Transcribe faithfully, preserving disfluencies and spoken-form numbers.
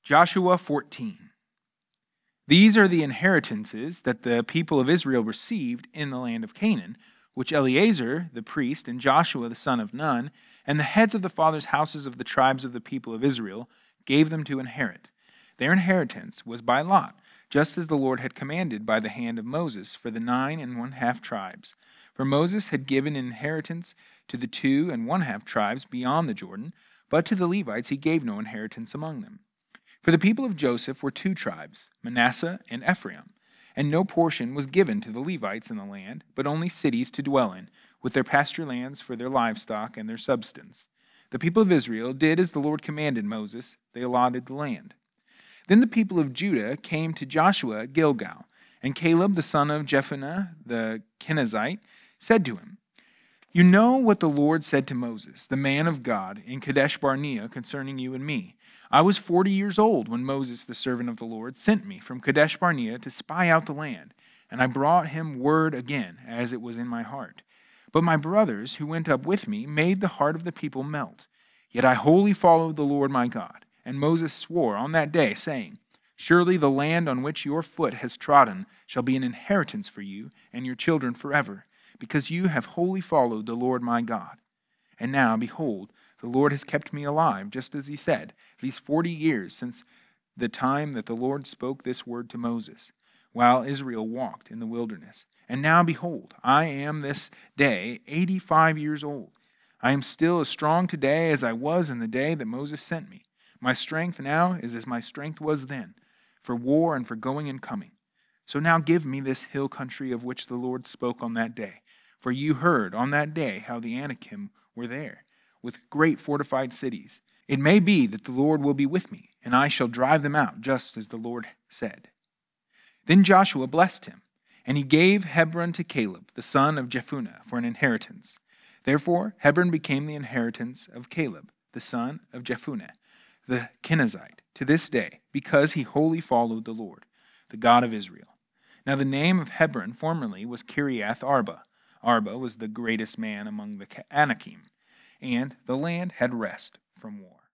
Joshua fourteen. These are the inheritances that the people of Israel received in the land of Canaan, which Eleazar the priest and Joshua the son of Nun and the heads of the fathers' houses of the tribes of the people of Israel gave them to inherit. Their inheritance was by lot, just as the Lord had commanded by the hand of Moses for the nine and one-half tribes. For Moses had given inheritance to the two and one-half tribes beyond the Jordan, but to the Levites he gave no inheritance among them. For the people of Joseph were two tribes, Manasseh and Ephraim, and no portion was given to the Levites in the land, but only cities to dwell in, with their pasture lands for their livestock and their substance. The people of Israel did as the Lord commanded Moses. They allotted the land. Then the people of Judah came to Joshua at Gilgal, and Caleb the son of Jephunneh the Kenizzite said to him, "You know what the Lord said to Moses, the man of God, in Kadesh Barnea concerning you and me. I was forty years old when Moses, the servant of the Lord, sent me from Kadesh Barnea to spy out the land, and I brought him word again, as it was in my heart. But my brothers who went up with me made the heart of the people melt. Yet I wholly followed the Lord my God. And Moses swore on that day, saying, Surely the land on which your foot has trodden shall be an inheritance for you and your children forever, because you have wholly followed the Lord my God. And now, behold, the Lord has kept me alive, just as he said, these forty years since the time that the Lord spoke this word to Moses, while Israel walked in the wilderness. And now, behold, I am this day eighty-five years old. I am still as strong today as I was in the day that Moses sent me. My strength now is as my strength was then, for war and for going and coming. So now give me this hill country of which the Lord spoke on that day. For you heard on that day how the Anakim were there, with great fortified cities. It may be that the Lord will be with me, and I shall drive them out, just as the Lord said." Then Joshua blessed him, and he gave Hebron to Caleb, the son of Jephunneh, for an inheritance. Therefore Hebron became the inheritance of Caleb, the son of Jephunneh, the Kenizzite, to this day, because he wholly followed the Lord, the God of Israel. Now the name of Hebron formerly was Kiriath Arba. Arba was the greatest man among the Anakim, and the land had rest from war.